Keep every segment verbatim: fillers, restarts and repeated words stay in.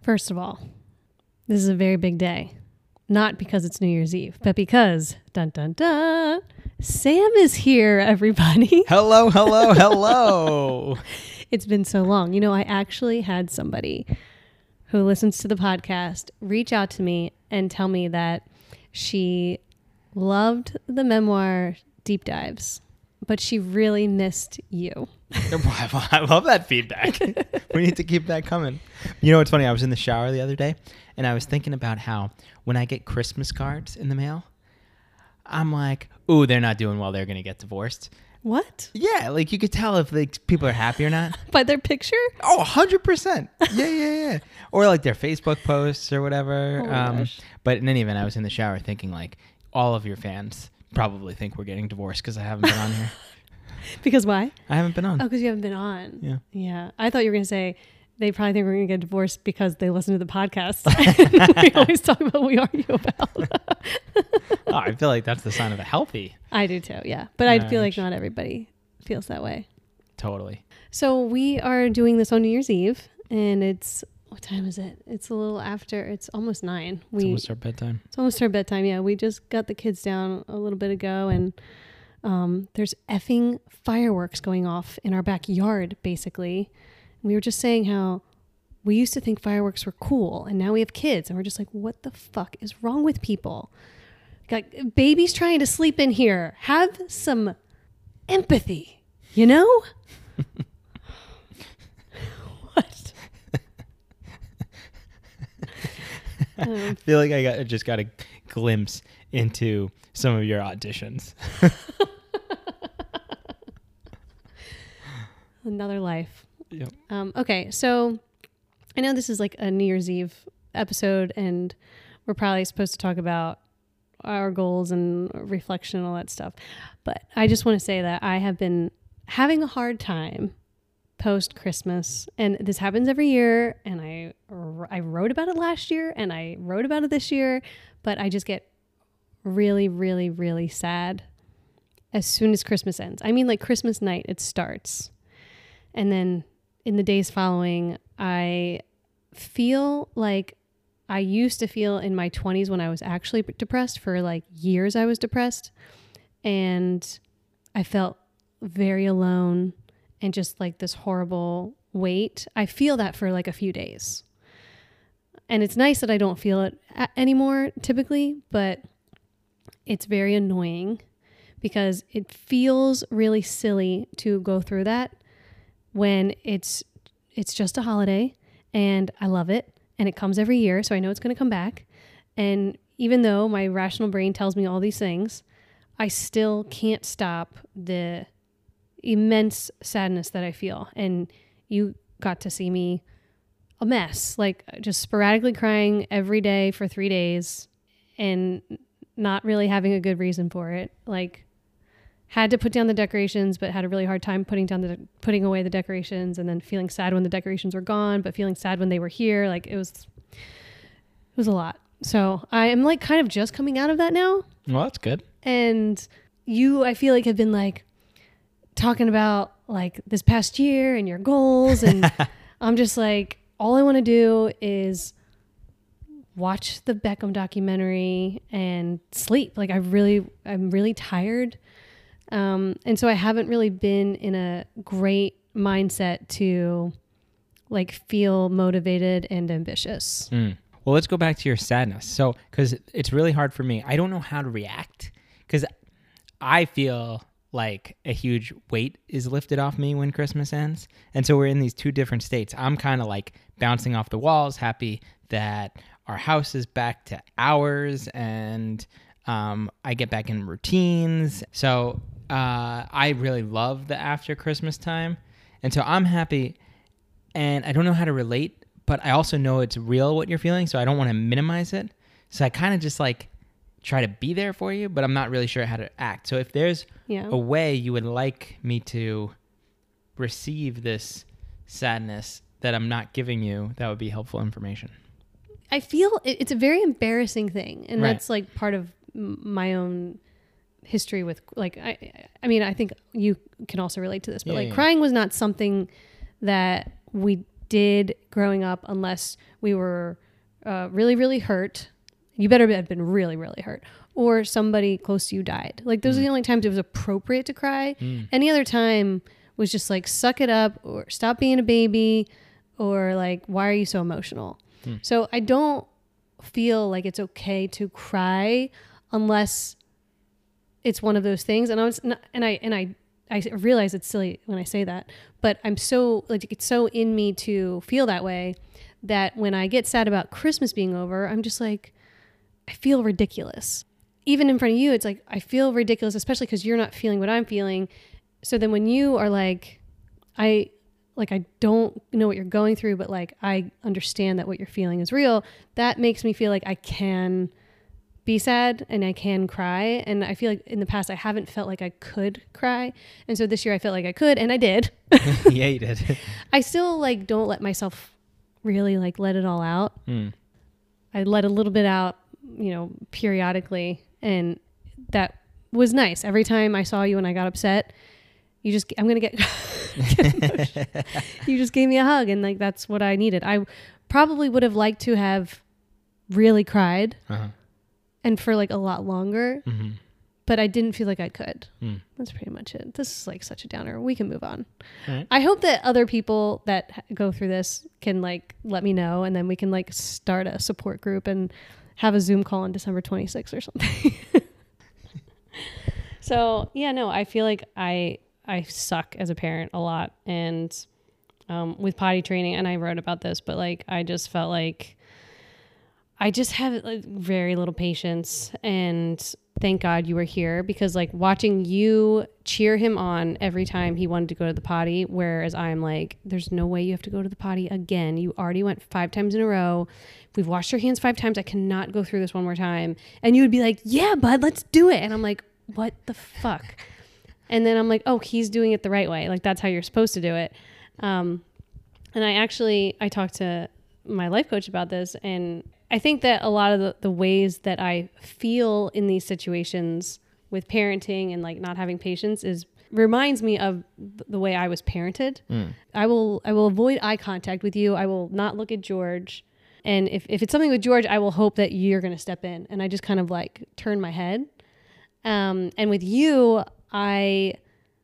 First of all, this is a very big day. Not because it's New Year's Eve, but because, dun dun dun, Sam is here, everybody. Hello, hello, hello. It's been so long. You know, I actually had somebody who listens to the podcast reach out to me and tell me that she loved the memoir deep dives, but she really missed you. I love that feedback. We need to keep that coming. You know what's funny? I was in the shower the other day, and I was thinking about how when I get Christmas cards in the mail, I'm like, ooh, they're not doing well. They're going to get divorced. What? Yeah, like you could tell if like people are happy or not. By their picture? Oh, one hundred percent. Yeah, yeah, yeah. Or like their Facebook posts or whatever. Oh my um, gosh. But in any event, I was in the shower thinking like all of your fans probably think we're getting divorced because I haven't been on here. Because why? I haven't been on. Oh, because you haven't been on. Yeah. Yeah. I thought you were going to say they probably think we're going to get divorced because they listen to the podcast. We always talk about what we argue about. Oh, I feel like that's the sign of a healthy. I do too, yeah. But I feel like marriage. not everybody feels that way. Totally. So we are doing this on New Year's Eve, and it's, what time is it? It's a little after, it's almost nine. We, It's almost our bedtime. It's almost our bedtime, yeah. We just got the kids down a little bit ago, and um, there's effing fireworks going off in our backyard, basically. We were just saying how we used to think fireworks were cool, and now we have kids, and we're just like, what the fuck is wrong with people? Like, babies trying to sleep in here. Have some empathy, you know? What? um, I feel like I got I just got a glimpse into some of your auditions. Another life. Yep. Um, okay, so I know this is like a New Year's Eve episode, and we're probably supposed to talk about our goals and reflection and all that stuff. But I just want to say that I have been having a hard time post-Christmas, and this happens every year, and I, I wrote about it last year, and I wrote about it this year, but I just get really, really, really sad as soon as Christmas ends. I mean, like Christmas night, it starts. And then in the days following, I feel like I used to feel in my twenties when I was actually depressed. For like years I was depressed, and I felt very alone and just like this horrible weight. I feel that for like a few days. And it's nice that I don't feel it a- anymore typically, but it's very annoying because it feels really silly to go through that when it's it's just a holiday, and I love it, and it comes every year, so I know it's going to come back. And even though my rational brain tells me all these things, I still can't stop the immense sadness that I feel. And you got to see me a mess, like just sporadically crying every day for three days and not really having a good reason for it. Like, had to put down the decorations, but had a really hard time putting down the putting away the decorations, and then feeling sad when the decorations were gone, but feeling sad when they were here. Like it was, it was a lot. So I am like kind of just coming out of that now. Well, that's good. And you, I feel like, have been like talking about like this past year and your goals, and I'm just like, all I want to do is watch the Beckham documentary and sleep. Like I really, I'm really tired. Um, and so I haven't really been in a great mindset to like feel motivated and ambitious. Mm. Well, let's go back to your sadness. So, because it's really hard for me. I don't know how to react because I feel like a huge weight is lifted off me when Christmas ends. And so we're in these two different states. I'm kind of like bouncing off the walls, happy that our house is back to ours, and um, I get back in routines. So uh, I really love the after Christmas time. And so I'm happy, and I don't know how to relate, but I also know it's real what you're feeling, so I don't want to minimize it. So I kind of just like try to be there for you, but I'm not really sure how to act. So if there's Yeah. a way you would like me to receive this sadness that I'm not giving you, that would be helpful information. I feel it, it's a very embarrassing thing. And Right. that's like part of m- my own history with like, I, I mean, I think you can also relate to this, but Yeah, like yeah. crying was not something that we did growing up, unless we were uh, really, really hurt. You better have been really, really hurt. Or somebody close to you died. Like, those mm. are the only times it was appropriate to cry. Mm. Any other time was just like, suck it up, or stop being a baby, or like, why are you so emotional? Mm. So I don't feel like it's okay to cry unless it's one of those things. And I was not, and I and I I realize it's silly when I say that, but I'm so like it's so in me to feel that way that when I get sad about Christmas being over, I'm just like, I feel ridiculous. Even in front of you, it's like I feel ridiculous, especially because you're not feeling what I'm feeling. So then when you are like, I like I don't know what you're going through, but like I understand that what you're feeling is real, that makes me feel like I can be sad and I can cry. And I feel like in the past I haven't felt like I could cry, and so this year I felt like I could, and I did. Yeah, you did. I still like don't let myself really like let it all out. Mm. I let a little bit out, you know, periodically, and that was nice. Every time I saw you and I got upset, you just I'm gonna get, get you just gave me a hug, and like that's what I needed. I probably would have liked to have really cried. Uh-huh. And for like a lot longer, mm-hmm. but I didn't feel like I could. Mm. That's pretty much it. This is like such a downer. We can move on. Right. I hope that other people that go through this can like let me know, and then we can like start a support group and have a Zoom call on December twenty-sixth or something. So yeah, no, I feel like I I suck as a parent a lot, and um, with potty training, and I wrote about this, but like I just felt like I just have like very little patience, and thank God you were here, because like watching you cheer him on every time he wanted to go to the potty, whereas I'm like, there's no way you have to go to the potty again. You already went five times in a row. We've washed your hands five times. I cannot go through this one more time. And you would be like, yeah, bud, let's do it. And I'm like, what the fuck? And then I'm like, oh, he's doing it the right way. Like that's how you're supposed to do it. Um, and I actually, I talked to my life coach about this, and I think that a lot of the, the ways that I feel in these situations with parenting and like not having patience is reminds me of the way I was parented. Mm. I will I will avoid eye contact with you. I will not look at George. And if, if it's something with George, I will hope that you're going to step in. And I just kind of like turn my head. Um, and with you, I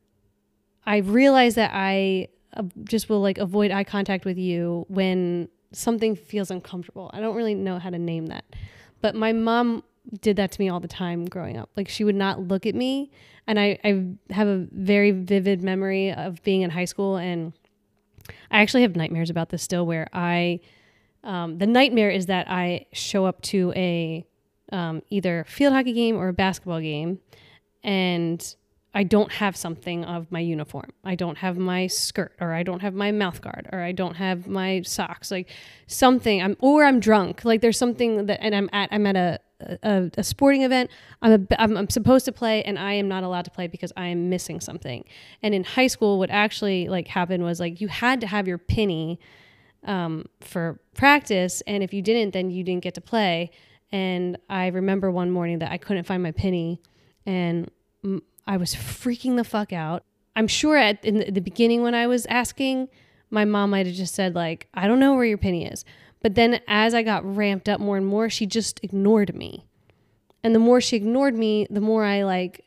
I realize that I uh, just will like avoid eye contact with you when something feels uncomfortable. I don't really know how to name that, but my mom did that to me all the time growing up. Like she would not look at me. And I, I have a very vivid memory of being in high school. And I actually have nightmares about this still, where I, um, the nightmare is that I show up to a, um, either field hockey game or a basketball game, and I don't have something of my uniform. I don't have my skirt, or I don't have my mouth guard, or I don't have my socks, like something. I'm or I'm drunk. Like there's something that, and I'm at I'm at a a, a sporting event. I'm, a, I'm I'm supposed to play, and I am not allowed to play because I am missing something. And in high school, what actually like happened was like you had to have your penny um, for practice, and if you didn't, then you didn't get to play. And I remember one morning that I couldn't find my penny, and m- I was freaking the fuck out. I'm sure at in the, the beginning when I was asking, my mom might have just said like, I don't know where your penny is. But then as I got ramped up more and more, she just ignored me. And the more she ignored me, the more I like,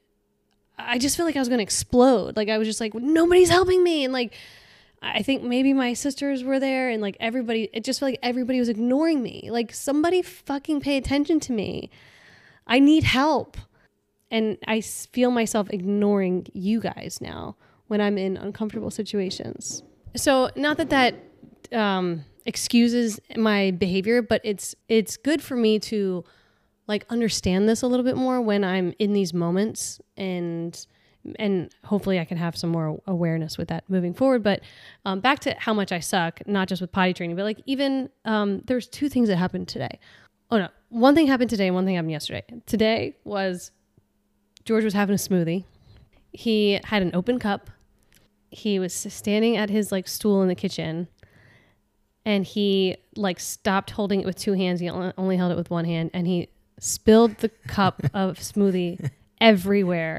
I just felt like I was going to explode. Like I was just like, nobody's helping me. And like, I think maybe my sisters were there, and like everybody, it just felt like everybody was ignoring me. Like somebody fucking pay attention to me. I need help. And I feel myself ignoring you guys now when I'm in uncomfortable situations. So not that that um, excuses my behavior, but it's it's good for me to like understand this a little bit more when I'm in these moments, and and hopefully I can have some more awareness with that moving forward. But um, back to how much I suck, not just with potty training, but like even um, there's two things that happened today. Oh no, one thing happened today, one thing happened yesterday. Today was George was having a smoothie. He had an open cup. He was standing at his like stool in the kitchen, and he like stopped holding it with two hands. He only held it with one hand, and he spilled the cup of smoothie everywhere.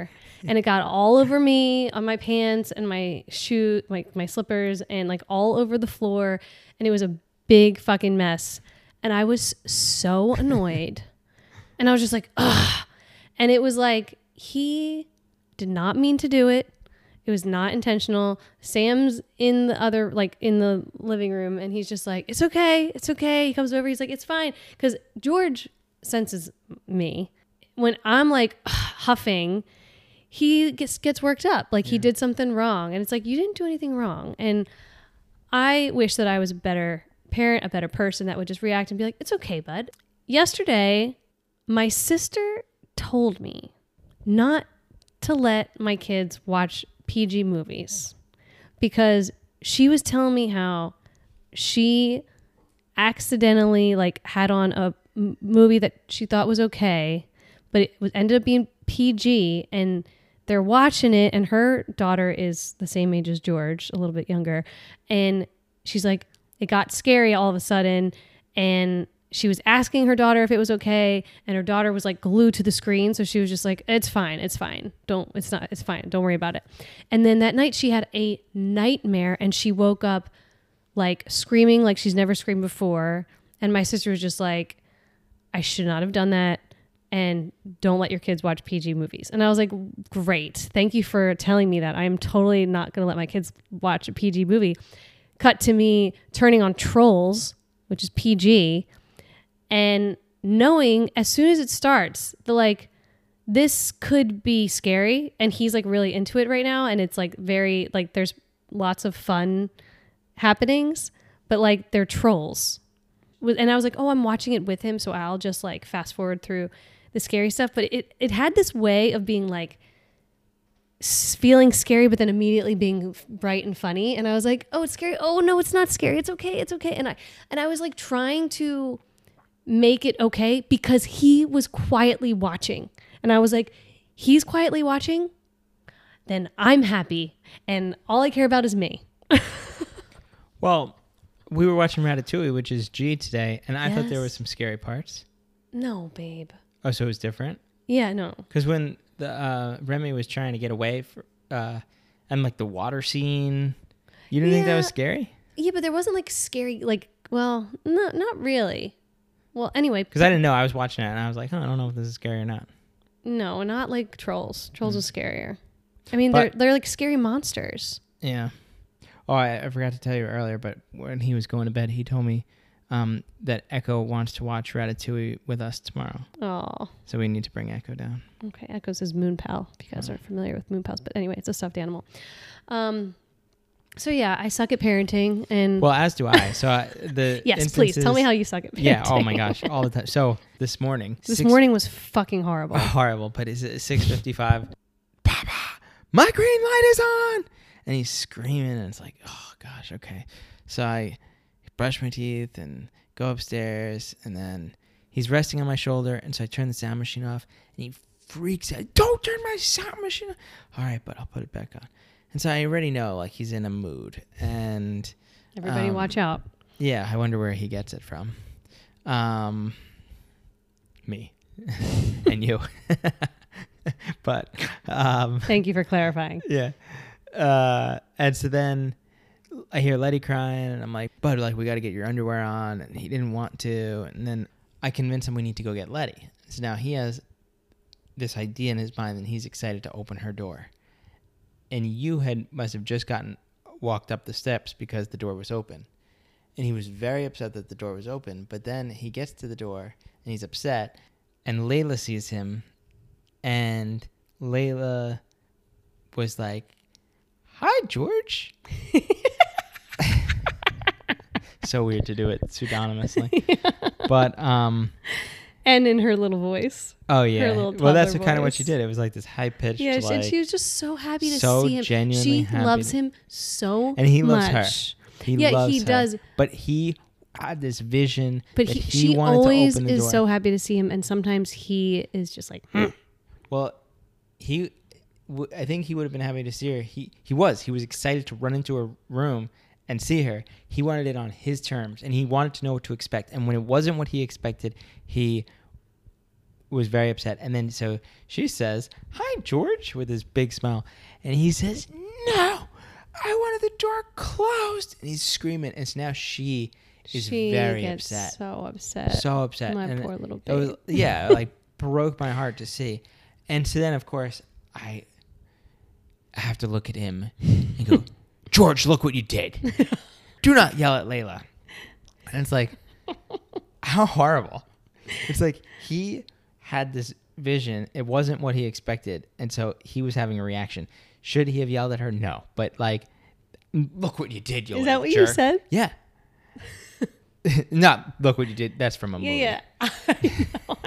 and it got all over me on my pants and my shoe, like my slippers, and like all over the floor. And it was a big fucking mess. And I was so annoyed. And I was just like, ugh. And it was like, he did not mean to do it. It was not intentional. Sam's in the other, like in the living room, and he's just like, it's okay. It's okay. He comes over. He's like, it's fine. Because George senses me. When I'm like huffing, he gets gets worked up. Like yeah. he did something wrong. And it's like, you didn't do anything wrong. And I wish that I was a better parent, a better person that would just react and be like, it's okay, bud. Yesterday, my sister told me not to let my kids watch P G movies because she was telling me how she accidentally like had on a m- movie that she thought was okay, but it was ended up being P G, and they're watching it, and her daughter is the same age as George, a little bit younger, and she's like, it got scary all of a sudden, and she was asking her daughter if it was okay, and her daughter was like glued to the screen. So she was just like, it's fine. It's fine. Don't, it's not, it's fine. Don't worry about it. And then that night she had a nightmare, and she woke up like screaming like she's never screamed before. And my sister was just like, I should not have done that. And don't let your kids watch P G movies. And I was like, great. Thank you for telling me that. I'm totally not going to let my kids watch a P G movie. Cut to me turning on Trolls, which is P G, and knowing as soon as it starts, the like, this could be scary. And he's like really into it right now. And it's like very, like there's lots of fun happenings, but like they're trolls. And I was like, oh, I'm watching it with him. So I'll just like fast forward through the scary stuff. But it, it had this way of being like feeling scary, but then immediately being bright and funny. And I was like, oh, it's scary. Oh no, it's not scary. It's okay. It's okay. And I, and I was like trying to make it okay because he was quietly watching. And I was like, he's quietly watching, then I'm happy. And all I care about is me. Well, we were watching Ratatouille, which is G today. And I yes. thought there were some scary parts. No, babe. Oh, so it was different? Yeah, no. Because when the uh, Remy was trying to get away for, uh, and like the water scene, you didn't yeah. think that was scary? Yeah, but there wasn't like scary, like, well, no, not really. Well, anyway. Because I didn't know. I was watching it and I was like, huh, I don't know if this is scary or not. No, not like Trolls. Trolls mm. was scarier. I mean, but, they're they're like scary monsters. Yeah. Oh, I, I forgot to tell you earlier, but when he was going to bed, he told me um, that Echo wants to watch Ratatouille with us tomorrow. Oh. So we need to bring Echo down. Okay, Echo's his moon pal. If you guys aren't familiar with moon pals, but anyway, it's a stuffed animal. Um. So yeah, I suck at parenting, and well, as do I. So I, the yes, please tell me how you suck at parenting. Yeah. Oh my gosh, all the time. So this morning, this six, morning was fucking horrible. Horrible. But is it six fifty-five? Papa, my green light is on, and he's screaming, and it's like, oh gosh, okay. So I brush my teeth and go upstairs, and then he's resting on my shoulder, and so I turn the sound machine off, and he freaks out. Don't turn my sound machine off. All right, but I'll put it back on. And so I already know, like, he's in a mood. And everybody um, watch out. Yeah, I wonder where he gets it from. Um, me. And you. But um, thank you for clarifying. Yeah. Uh, and so then I hear Letty crying, and I'm like, bud, like, we got to get your underwear on. And he didn't want to. And then I convince him we need to go get Letty. So now he has this idea in his mind, and he's excited to open her door. And you had must have just gotten walked up the steps because the door was open. And he was very upset that the door was open. But then he gets to the door and he's upset. And Layla sees him. And Layla was like, hi, George. So weird to do it pseudonymously. Yeah. But um and in her little voice. Oh yeah. Well, that's kind of what she did. It was like this high pitched. Yeah, like, and she was just so happy to so see him. Genuinely she happy loves to, him so and he loves much. her. He yeah, loves he her. does. But he had this vision. But that he, he she wanted always to open the is door. so happy to see him, and sometimes he is just like. Hmm. Well, he. W- I think he would have been happy to see her. He he was. He was excited to run into her room and see her. He wanted it on his terms, and he wanted to know what to expect. And when it wasn't what he expected, he was very upset. And then so she says, "Hi, George," with his big smile. And he says, "No, I wanted the door closed." And he's screaming. And so now she is she very gets upset. so upset. So upset. My and poor little it was, baby. yeah, like broke my heart to see. And so then, of course, I have to look at him and go, "George, look what you did. Do not yell at Layla." And it's like, how horrible. It's like he had this vision. It wasn't what he expected. And so he was having a reaction. Should he have yelled at her? No. But like, "Look what you did, you Is little that what jerk." you said? Yeah. Not "look what you did." That's from a movie. Yeah, yeah.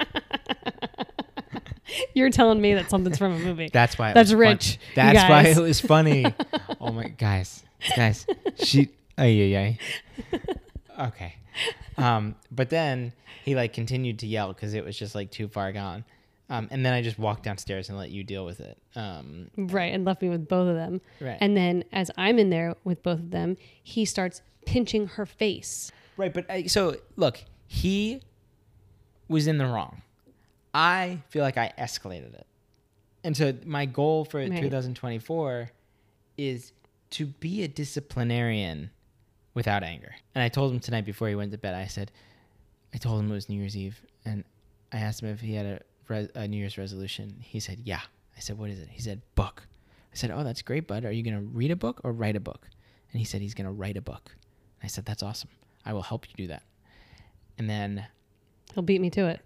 You're telling me that something's from a movie. That's why. It That's was rich. Fun. That's you why guys. it was funny. Oh my guys, guys, she. Ay, ay, ay. Okay. Um, but then he like continued to yell because it was just like too far gone. Um, and then I just walked downstairs and let you deal with it. Um, Right, and left me with both of them. Right. And then as I'm in there with both of them, he starts pinching her face. right. But I, so look, he was in the wrong. I feel like I escalated it. And so my goal for Right. two thousand twenty-four is to be a disciplinarian without anger. And I told him tonight before he went to bed, I said, I told him it was New Year's Eve. And I asked him if he had a, res- a New Year's resolution. He said, yeah. I said, what is it? He said, book. I said, oh, that's great, bud. Are you going to read a book or write a book? And he said, he's going to write a book. I said, that's awesome. I will help you do that. And then He'll beat me to it.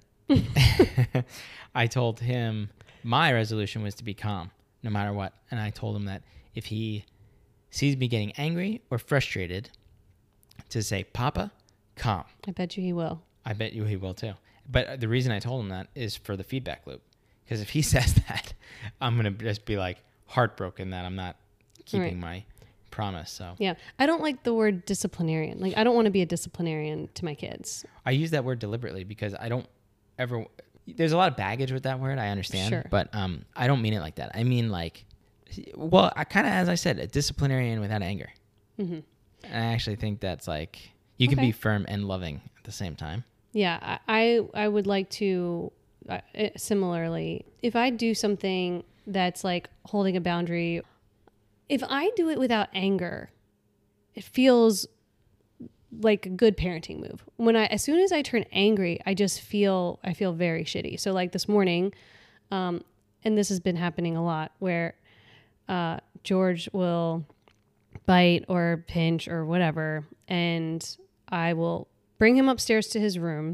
I told him my resolution was to be calm no matter what. And I told him that if he sees me getting angry or frustrated, to say, "Papa, calm." I bet you he will. I bet you he will too. But the reason I told him that is for the feedback loop. Because if he says that, I'm going to just be like heartbroken that I'm not keeping Right. my promise. So Yeah. I don't like the word disciplinarian. Like, I don't want to be a disciplinarian to my kids. I use that word deliberately because I don't ever, there's a lot of baggage with that word. I understand, Sure. but um, I don't mean it like that. I mean like, well, I kind of, as I said, a disciplinarian without anger. Mm-hmm. And I actually think that's like, you can Okay. be firm and loving at the same time. Yeah, I I I would like to uh, eh, similarly, if I do something that's like holding a boundary, if I do it without anger, it feels like a good parenting move. When I as soon as I turn angry, I just feel I feel very shitty. So like this morning, um, and this has been happening a lot, where uh, George will bite or pinch or whatever, and I will bring him upstairs to his room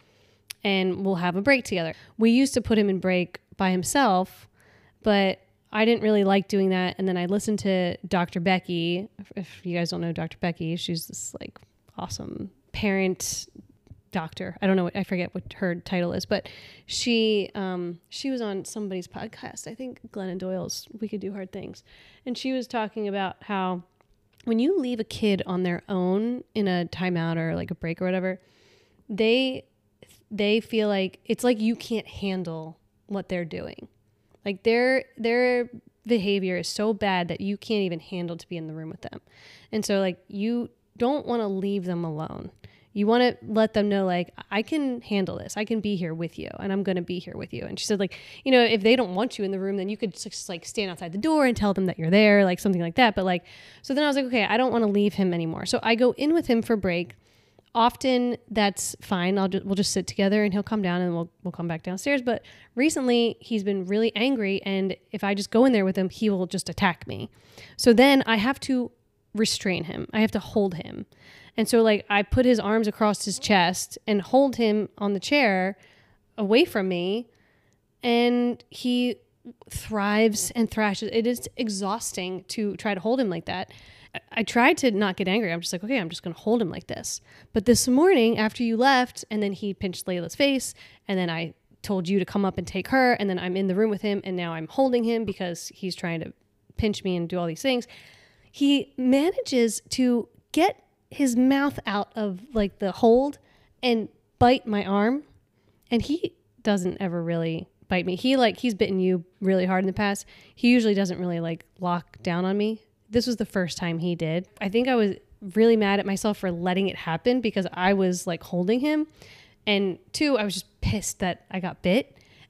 and we'll have a break together. We used to put him in break by himself, but I didn't really like doing that. And then I listened to Doctor Becky. If you guys don't know Doctor Becky, she's this like awesome parent doctor. I don't know what, I forget what her title is, but she, um, she was on somebody's podcast. I think Glennon Doyle's We Could Do Hard Things. And she was talking about how when you leave a kid on their own in a timeout or like a break or whatever, they they feel like it's like you can't handle what they're doing. Like their their behavior is so bad that you can't even handle to be in the room with them. And so like you don't want to leave them alone. You want to let them know, like, I can handle this. I can be here with you, and I'm going to be here with you. And she said, like, you know, if they don't want you in the room, then you could just, like, stand outside the door and tell them that you're there, like, something like that. But, like, so then I was like, okay, I don't want to leave him anymore. So I go in with him for break. Often that's fine. I'll just, we'll just sit together, and he'll come down, and we'll we'll come back downstairs. But recently, he's been really angry, and if I just go in there with him, he will just attack me. So then I have to restrain him. I have to hold him. And so like I put his arms across his chest and hold him on the chair away from me, and he thrives and thrashes. It is exhausting to try to hold him like that. I, I tried to not get angry. I'm just like, okay, I'm just going to hold him like this. But this morning after you left, and then he pinched Layla's face, and then I told you to come up and take her, and then I'm in the room with him, and now I'm holding him because he's trying to pinch me and do all these things. He manages to get his mouth out of like the hold and bite my arm, and he doesn't ever really bite me. He like he's bitten you really hard in the past. He usually doesn't really like lock down on me. This was the first time he did. I think I was really mad at myself for letting it happen because I was like holding him, and two, I was just pissed that I got bit.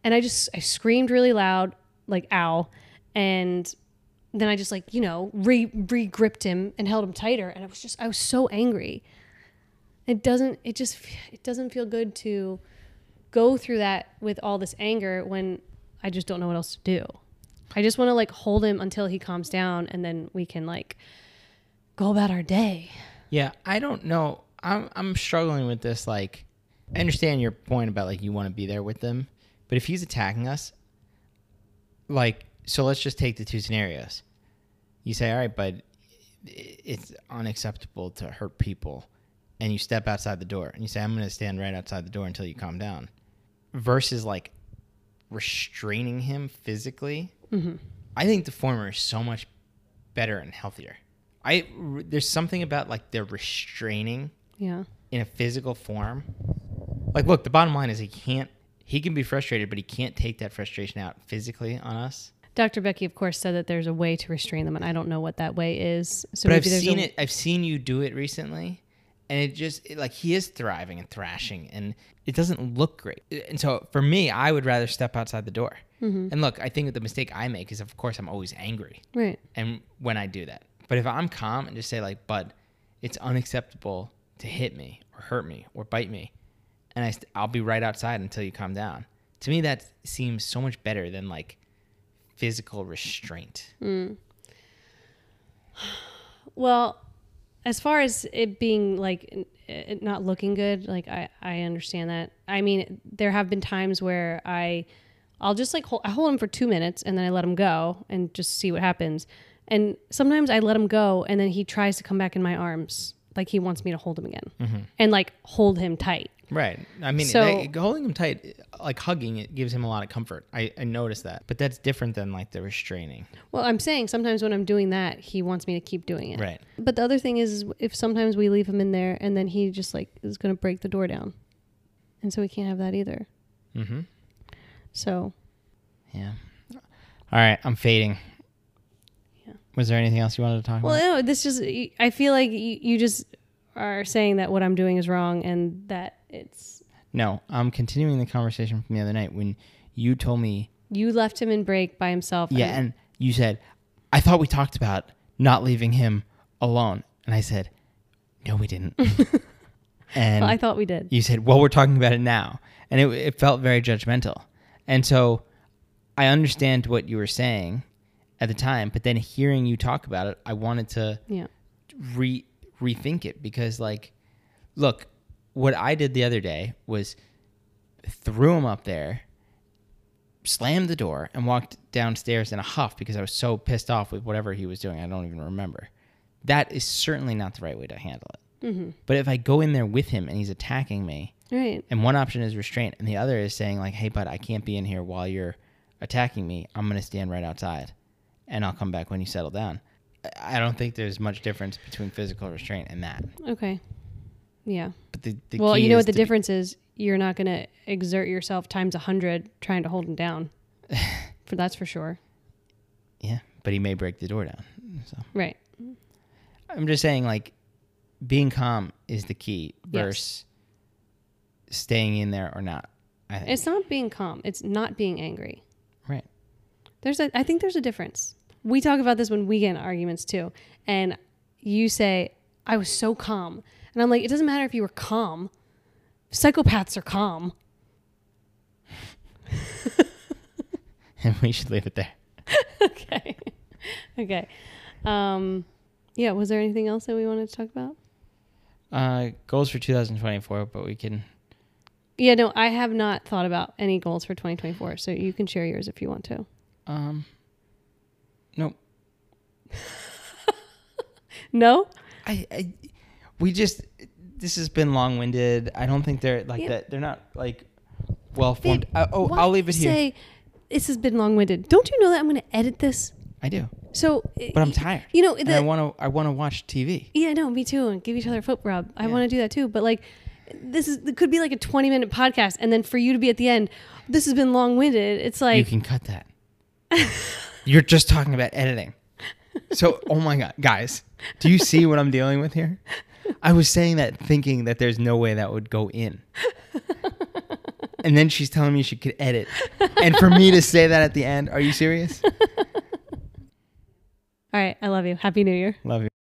And I just, I screamed really loud, like, ow. And then I just like, you know, re, re-gripped him and held him tighter. And I was just, I was so angry. It doesn't, it just, it doesn't feel good to go through that with all this anger when I just don't know what else to do. I just want to like hold him until he calms down and then we can like go about our day. Yeah, I don't know. I'm I'm struggling with this. Like, I understand your point about like you want to be there with them, but if he's attacking us, like, so let's just take the two scenarios. You say, all right, but it's unacceptable to hurt people, and you step outside the door and you say, I'm going to stand right outside the door until you calm down, versus like restraining him physically. Mm-hmm. I think the former is so much better and healthier. I there's something about like the restraining yeah. in a physical form. Like, look, the bottom line is he can't, he can be frustrated, but he can't take that frustration out physically on us. Doctor Becky, of course, said that there's a way to restrain them, and I don't know what that way is. So but maybe I've there's seen a... it. I've seen you do it recently, and it just it, like he is thriving and thrashing, and it doesn't look great. And so for me, I would rather step outside the door. Mm-hmm. And look, I think that the mistake I make is, of course, I'm always angry. Right. And when I do that, but if I'm calm and just say like, "Bud, it's unacceptable to hit me or hurt me or bite me," and I st- I'll be right outside until you calm down. To me, that seems so much better than like physical restraint. Mm. Well, as far as it being like it not looking good, like I, I understand that. I mean, there have been times where I, I'll just like hold, I hold him for two minutes and then I let him go and just see what happens. And sometimes I let him go and then he tries to come back in my arms. Like he wants me to hold him again mm-hmm. and like hold him tight. Right. I mean, so, that, holding him tight, like hugging, it gives him a lot of comfort. I, I noticed that. But that's different than like the restraining. Well, I'm saying sometimes when I'm doing that, he wants me to keep doing it. Right. But the other thing is, is if sometimes we leave him in there and then he just like is going to break the door down. And so we can't have that either. Mm-hmm. So. Yeah. All right. I'm fading. Yeah. Was there anything else you wanted to talk well, about? Well, no, this just, I feel like you, you just are saying that what I'm doing is wrong and that it's... No, I'm continuing the conversation from the other night when you told me... You left him in break by himself. Yeah, and, and you said, I thought we talked about not leaving him alone. And I said, no, we didn't. And well, I thought we did. You said, well, we're talking about it now. And it, it felt very judgmental. And so I understand what you were saying at the time, but then hearing you talk about it, I wanted to yeah. re rethink it because, like, look, what I did the other day was threw him up there, slammed the door, and walked downstairs in a huff because I was so pissed off with whatever he was doing. I don't even remember. That is certainly not the right way to handle it. Mm-hmm. But if I go in there with him and he's attacking me, right. and one option is restraint, and the other is saying, like, hey, bud, I can't be in here while you're attacking me. I'm going to stand right outside, and I'll come back when you settle down. I don't think there's much difference between physical restraint and that. Okay. Yeah. But the, the well, key you know is what the to difference be- is? You're not going to exert yourself times a hundred trying to hold him down. for That's for sure. Yeah, but he may break the door down. So. Right. I'm just saying, like, being calm is the key versus yes. staying in there or not. I think. It's not being calm. It's not being angry. Right. There's a, I think there's a difference. We talk about this when we get in arguments too. And you say, I was so calm. And I'm like, it doesn't matter if you were calm. Psychopaths are calm. And we should leave it there. Okay. Okay. Um, yeah, was there anything else that we wanted to talk about? Uh, goals for two thousand twenty-four, but we can... Yeah, no, I have not thought about any goals for twenty twenty-four, so you can share yours if you want to. Um, nope. No? I, I, we just, this has been long-winded. I don't think they're like yeah. that. They're not like well-formed. Uh, oh, I'll leave it here. Say this has been long-winded. Don't you know that I'm going to edit this? I do. So, but I'm tired. You know, the, I want to. I want to watch T V. Yeah, no, me too, and give each other a foot rub. I yeah. want to do that too. But like, this is it could be like a twenty minute podcast, and then for you to be at the end, this has been long-winded. It's like you can cut that. You're just talking about editing. So, oh my God, guys, do you see what I'm dealing with here? I was saying that thinking that there's no way that would go in. And then she's telling me she could edit. And for me to say that at the end, are you serious? All right. I love you. Happy New Year. Love you.